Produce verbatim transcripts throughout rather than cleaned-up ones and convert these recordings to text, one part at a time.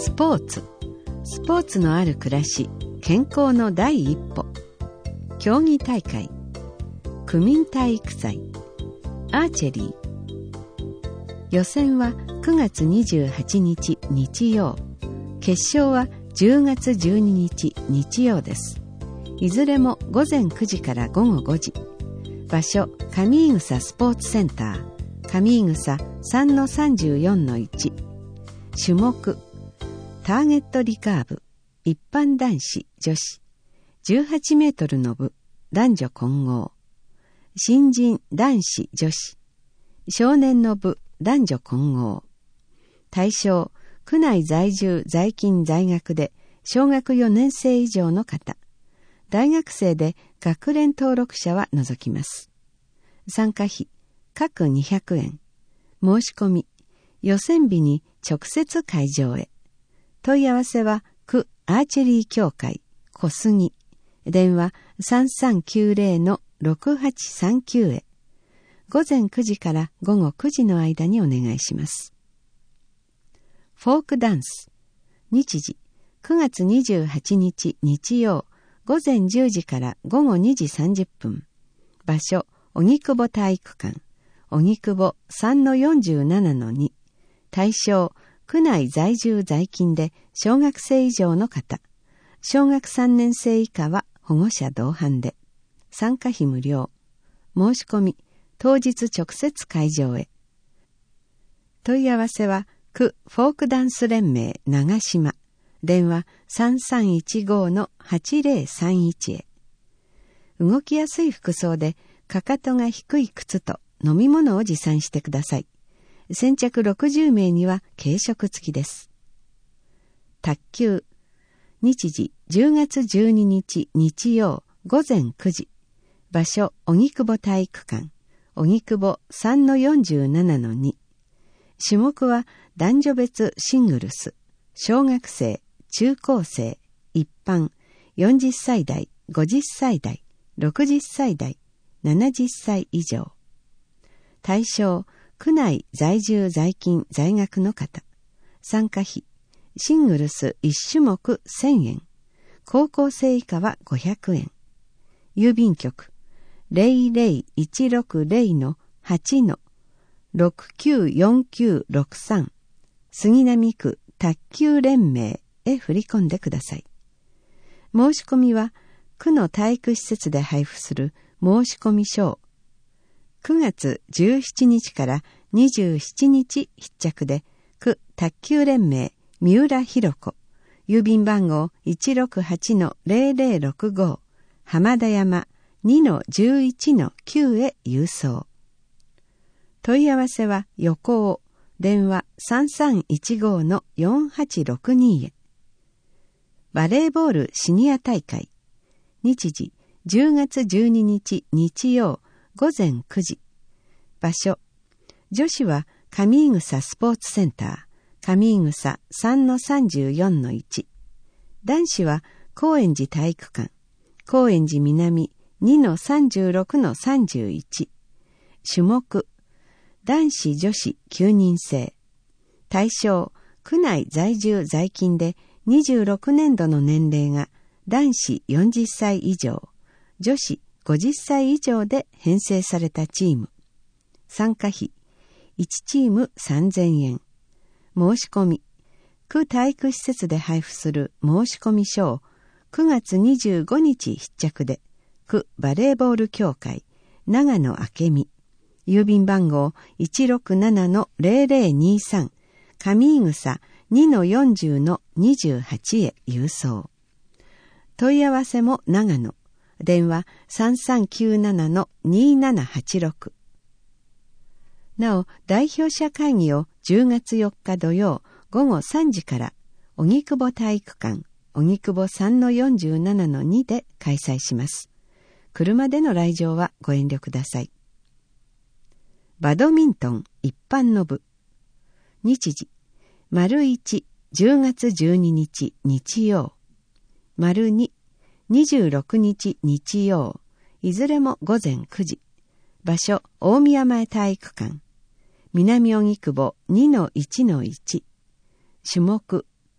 スポーツスポーツのある暮らし、健康の第一歩。競技大会、区民体育祭、アーチェリー。予選はくがつにじゅうはちにち日曜、決勝はじゅうがつじゅうににち日曜です。いずれもごぜんくじからごごごじ。場所、上井草スポーツセンター、上井草 さんのさんじゅうよんのいち。種目、ターゲットリカーブ、一般男子女子、じゅうはちメートルの部、男女混合、新人男子女子、少年の部、男女混合。対象、区内在住在勤在学で小学よねんせい以上の方、大学生で学連登録者は除きます。参加費、各にひゃくえん。申し込み、予選日に直接会場へ。問い合わせは区アーチェリー協会小杉、電話 さんさんきゅうぜろのろくはちさんきゅう へ。ごぜんくじからごごくじの間にお願いします。フォークダンス、日時くがつにじゅうはちにち日曜、ごぜんじゅうじからごごにじさんじゅっぷん。場所、荻窪体育館、荻窪 さんのよんじゅうななのに。対象、区内在住在勤で小学生以上の方、小学さんねんせい以下は保護者同伴で。参加費無料。申し込み、当日直接会場へ。問い合わせは区フォークダンス連盟長島、電話 さんさんいちごのはちぜろさんいち へ。動きやすい服装でかかとが低い靴と飲み物を持参してください。先着ろくじゅうめいには軽食付きです。卓球、日時じゅうがつじゅうににち日曜ごぜんくじ。場所、荻窪体育館、荻窪 さんのよんじゅうななのに。種目は男女別シングルス、小学生、中高生、一般、よんじゅっさい代、ごじゅっさい代、ろくじゅっさい代、ななじゅっさい以上。対象、区内在住在勤在学の方。参加費、シングルスいち種目せんえん。高校生以下はごひゃくえん。郵便局 ゼロゼロいちろくゼロのはちのろくきゅうよんきゅうろくさん、杉並区卓球連盟へ振り込んでください。申し込みは区の体育施設で配布する申込書をくがつじゅうしちにちからにじゅうしちにち必着で、区卓球連盟三浦弘子、郵便番号 いちろくはちのゼロゼロろくご、浜田山 にのじゅういちのきゅう へ郵送。問い合わせは横尾、電話 さんさんいちごのよんはちろくに へ。バレーボールシニア大会、日時じゅうがつじゅうににち日曜ごぜんくじ。場所、女子は上井草スポーツセンター、上井草 さんのさんじゅうよんのいち。男子は高円寺体育館、高円寺南 にのさんじゅうろくのさんじゅういち。種目、男子女子きゅうにんせい。対象、区内在住在勤でにじゅうろくねんどの年齢が男子よんじゅっさい以上、女子ごじゅっさい以上で編成されたチーム。参加費、いちチームさんぜんえん。申し込み、区体育施設で配布する申込書をくがつにじゅうごにち必着で、区バレーボール協会長野明美、郵便番号 いちろくななのゼロゼロにさん、上井草 にのよんじゅうのにじゅうはち へ郵送。問い合わせも長野、電話 さんさんきゅうななのにななはちろく。なお、代表者会議をじゅうがつよっか土曜ごごさんじから荻窪体育館、荻窪 さんのよんじゅうななのに で開催します。車での来場はご遠慮ください。バドミントン一般の部、日時丸いち、じゅうがつじゅうににち日曜、丸に、にじゅうろくにち日曜、いずれもごぜんくじ。場所、大宮前体育館、南荻窪 にのいちのいち。種目、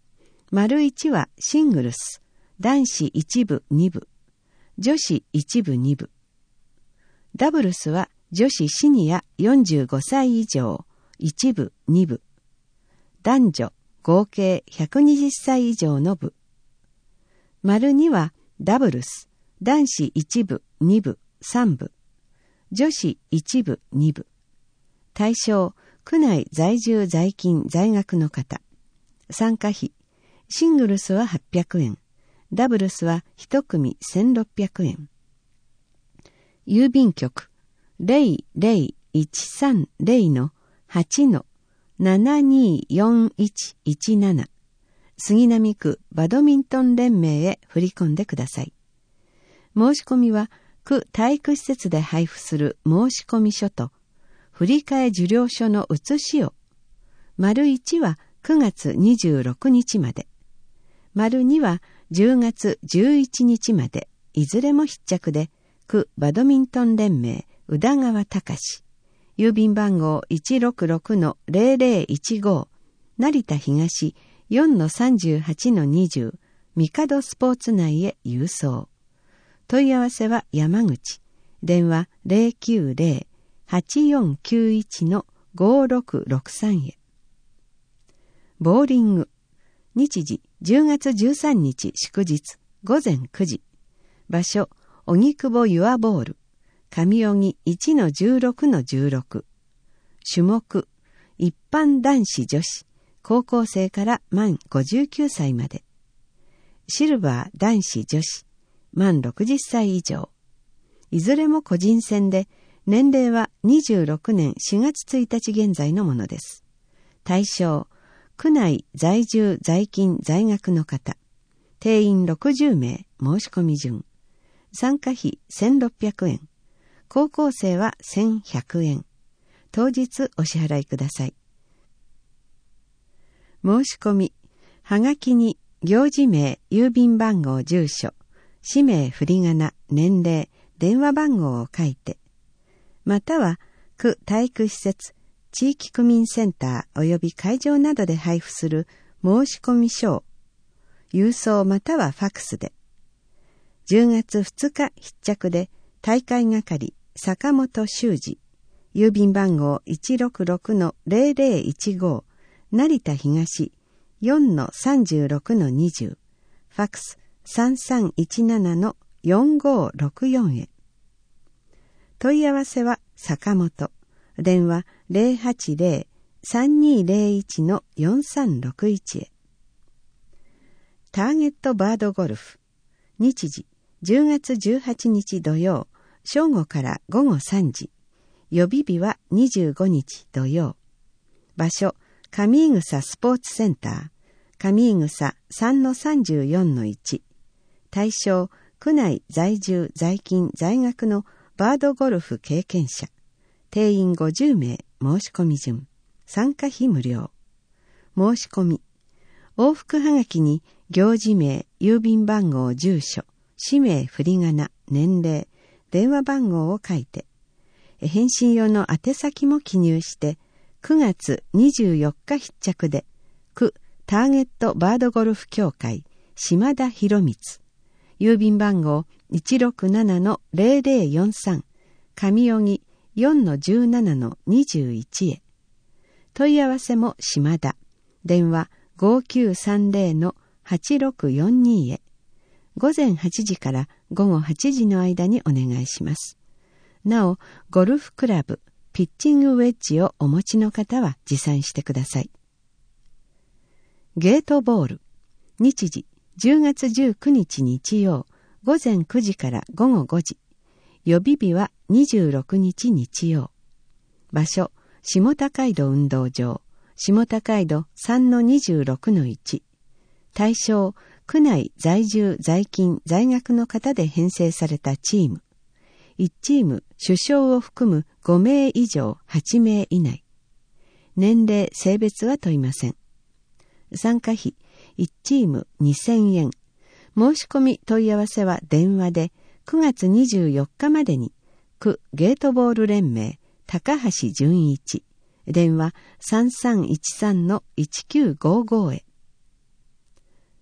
丸いちはシングルス、男子いち部に部、女子いち部に部。ダブルスは女子シニアよんじゅうごさい以上、いち部に部。男女合計ひゃくにじゅっさい以上の部。丸にはダブルス、男子いち部に部さん部、女子いち部に部。対象、区内在住在勤在学の方。参加費、シングルスははっぴゃくえん、ダブルスはひと組せんろっぴゃくえん。郵便局 ゼロゼロいちさんゼロのはちのななによんいちいちなな、杉並区バドミントン連盟へ振り込んでください。申し込みは区体育施設で配布する申込書と振替受領書の写しを。丸いちはくがつにじゅうろくにちまで。丸にはじゅうがつじゅういちにちまで、いずれも必着で、区バドミントン連盟宇田川隆、郵便番号 いちろくろくのゼロゼロいちご、成田東 よんのさんじゅうはちのにじゅう、ミカドスポーツ内へ郵送。問い合わせは山口。電話 ゼロきゅうゼロ はちよんきゅういちのごろくろくさん へ。ボーリング。日時じゅうがつじゅうさんにち祝日ごぜんくじ。場所、荻窪ユアボール。上荻 いちのじゅうろくのじゅうろく。種目、一般男子女子、高校生から満ごじゅうきゅうさいまで。シルバー男子女子、満ろくじゅっさい以上。いずれも個人戦で、年齢はにじゅうろくねんしがつついたち現在のものです。対象、区内在住在勤在学の方。定員ろくじゅうめい、申し込み順。参加費せんろっぴゃくえん。高校生はせんひゃくえん。当日お支払いください。申し込み、はがきに行事名、郵便番号、住所、氏名、振り仮名、年齢、電話番号を書いて、または区体育施設、地域区民センター及び会場などで配布する申込書を、郵送またはファクスで、じゅうがつふつか必着で大会係坂本修二、郵便番号 いちろくろくのゼロゼロいちご、成田東 よんのさんじゅうろくのにじゅう、ファクスさんさんいちななのよんごろくよんへ。問い合わせは坂本、電話 ゼロはちゼロ さんにゼロいちのよんさんろくいちへ。ターゲットバードゴルフ。日時じゅうがつじゅうはちにち土曜、正午からごごさんじ。予備日はにじゅうごにち土曜。場所、上井草スポーツセンター、上井草 さんのさんじゅうよんのいち。対象、区内在住在勤在学のバードゴルフ経験者。定員ごじゅうめい、申し込み順。参加費無料。申し込み。往復はがきに行事名、郵便番号、住所、氏名、振り仮名、年齢、電話番号を書いて、返信用の宛先も記入して、くがつにじゅうよっか必着で、区ターゲットバードゴルフ協会、島田博光、郵便番号 いちろくななのゼロゼロよんさん、上荻 よんのじゅうななのにじゅういちへ。問い合わせも島田、電話ごきゅうさんゼロのはちろくよんにへ。ごぜんはちじからごごはちじの間にお願いします。なお、ゴルフクラブ、ピッチングウェッジをお持ちの方は持参してください。ゲートボール。日時、じゅうがつじゅうくにち日曜、ごぜんくじからごごごじ。予備日はにじゅうろくにち日曜。場所、下高井戸運動場、下高井戸 さんのにじゅうろくのいち。対象、区内在住在勤在学の方で編成されたチーム。いちチーム主将を含むごめい以上はちめい以内。年齢性別は問いません。参加費いちチームにせんえん。申し込み問い合わせは電話でくがつにじゅうよっかまでに区ゲートボール連盟高橋純一、電話さんさんいちさんのいちきゅうごごへ。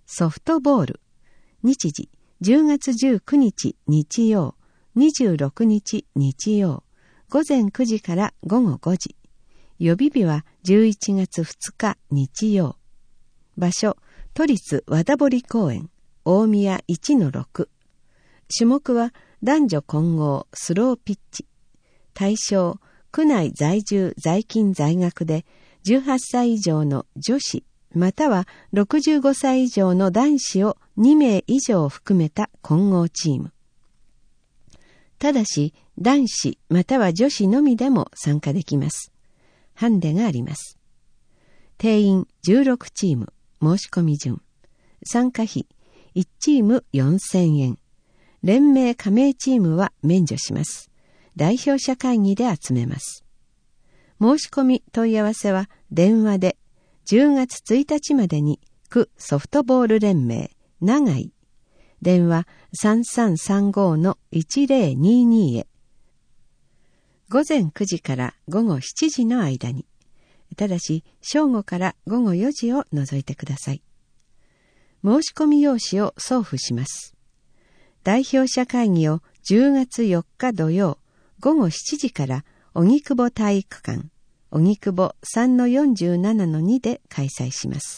ソフトボール。日時、じゅうがつじゅうくにち日曜、にじゅうろくにち日曜、ごぜんくじからごごごじ。予備日はじゅういちがつふつか日曜。場所、都立和田堀公園、大宮 いちのろく。種目は男女混合スローピッチ。対象、区内在住在勤在学でじゅうはっさい以上の女子またはろくじゅうごさい以上の男子をにめい以上含めた混合チーム。ただし男子または女子のみでも参加できます。ハンデがあります。定員じゅうろくチーム、申し込み順。参加費いちチームよんせんえん。連盟加盟チームは免除します。代表者会議で集めます。申し込み問い合わせは電話でじゅうがつついたちまでに区ソフトボール連盟長井電話 さんさんさんごのいちぜろにに へ午前くじから午後しちじの間に、ただし正午から午後よじを除いてください。申し込み用紙を送付します。代表者会議をじゅうがつよっか土曜午後しちじから荻窪体育館荻窪 さんのよんじゅうななのに で開催します。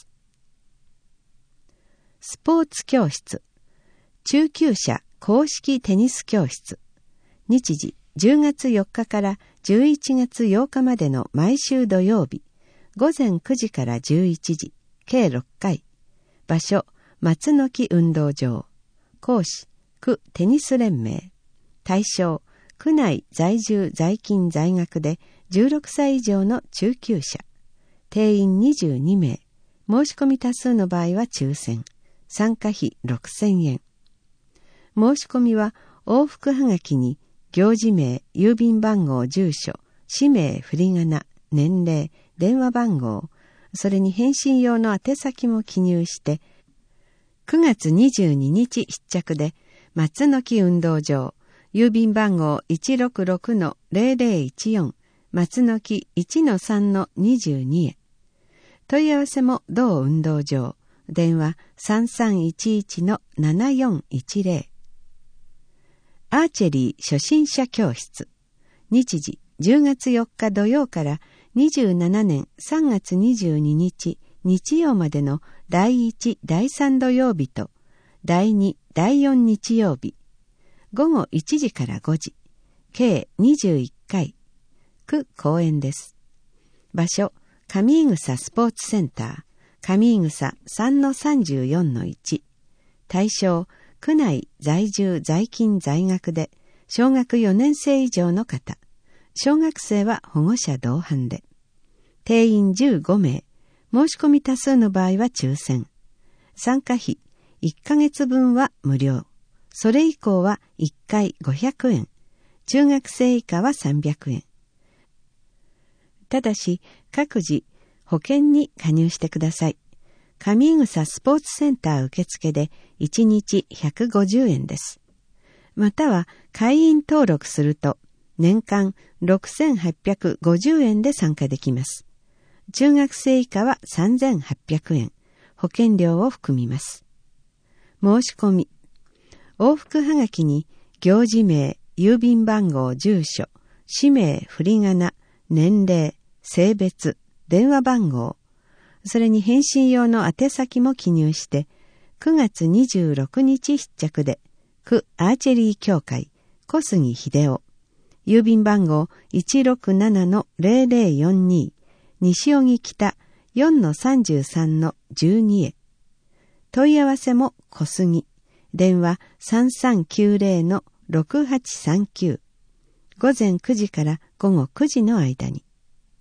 スポーツ教室中級者公式テニス教室。日時じゅうがつよっかからじゅういちがつようかまでの毎週土曜日午前くじからじゅういちじ計ろっかい。場所松の木運動場。講師区テニス連盟。対象区内在住在勤在学でじゅうろくさい以上の中級者。定員にじゅうにめい。申し込み多数の場合は抽選。参加費ろくせんえん。申し込みは往復はがきに行事名、郵便番号、住所、氏名、振り仮名、年齢、電話番号、それに返信用の宛先も記入してくがつにじゅうににち必着で松の木運動場郵便番号 いちろくろくのぜろぜろいちよん 松の木 いちのさんのにじゅうに へ。問い合わせも同運動場。電話 さんさんいちいちのななよんいちぜろ。アーチェリー初心者教室。日時じゅうがつよっか土曜からにじゅうななねんさんがつにじゅうににち日曜までのだいいち、だいさん土曜日とだいに、だいよん日曜日。午後いちじからごじ。計にじゅういっかい。区公園です。場所、上井草スポーツセンター。上井草 さんのさんじゅうよんのいち。対象、区内在住在勤在学で小学よねんせい以上の方。小学生は保護者同伴で。定員じゅうごめい。申し込み多数の場合は抽選。参加費いっかげつぶんは無料。それ以降はいっかいごひゃくえん。中学生以下はさんびゃくえん。ただし各自保険に加入してください。上井草スポーツセンター受付でいちにちひゃくごじゅうえんです。または会員登録すると年間ろくせんはっぴゃくごじゅうえんで参加できます。中学生以下はさんぜんはっぴゃくえん。保険料を含みます。申し込み。往復はがきに行事名、郵便番号、住所、氏名、振り仮名、年齢、性別、電話番号、それに返信用の宛先も記入してくがつにじゅうろくにち必着で区アーチェリー協会小杉秀夫郵便番号 いちろくななのぜろぜろよんに 西荻北 よんのさんじゅうさんのじゅうに へ。問い合わせも小杉。電話 さんさんきゅうぜろのろくはちさんきゅう。午前くじから午後くじの間に。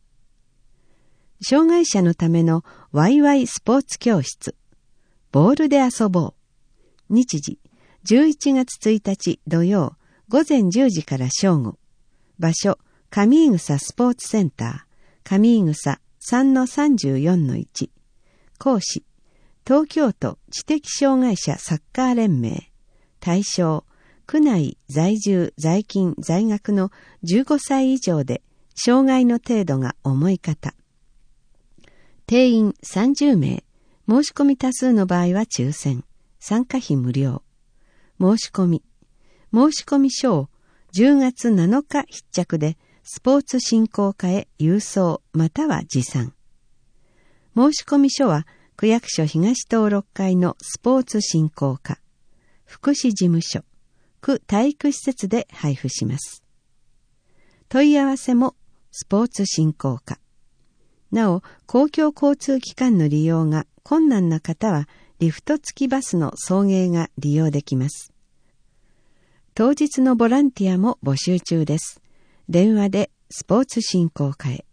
障害者のためのワイワイスポーツ教室。ボールで遊ぼう。日時じゅういちがつついたち土曜午前じゅうじから正午。場所上井草スポーツセンター上井草 さんのさんじゅうよんのいち。講師東京都知的障害者サッカー連盟。対象区内在住在勤在学のじゅうごさい以上で障害の程度が重い方。定員さんじゅうめい。 申し込み多数の場合は抽選、参加費無料。申し込み。申し込み書をじゅうがつなのか必着でスポーツ振興課へ郵送または持参。申し込み書は区役所東登録会のスポーツ振興課、福祉事務所、区体育施設で配布します。問い合わせもスポーツ振興課。なお、公共交通機関の利用が困難な方はリフト付きバスの送迎が利用できます。当日のボランティアも募集中です。電話でスポーツ振興課へ。